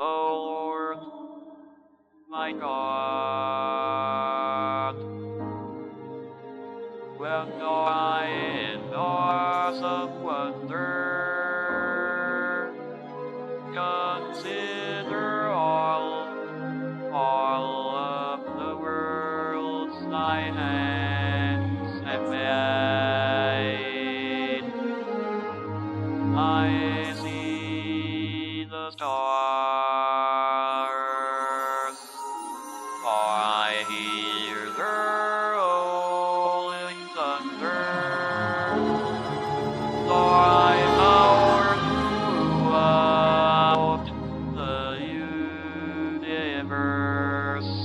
Lord, my God. When I in awesome wonder consider all of the worlds thy hands have made, I see the stars, for I hear their rolling thunder, for I power throughout the universe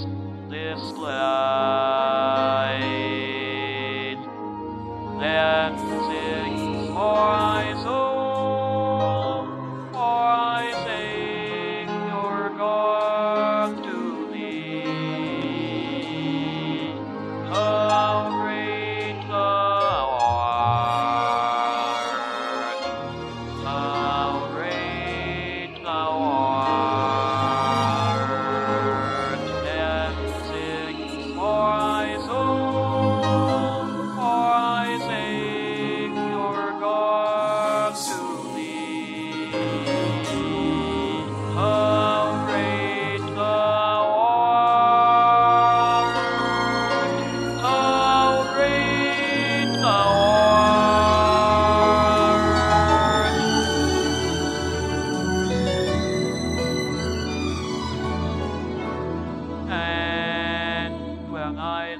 displayed, and sings for my soul, for I sing your God to thee. How great thou art! How great thou art! And sings for my soul, for I sing your God to thee. How great thou art! How great thou art! And when I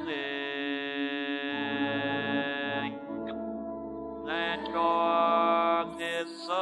think that God is so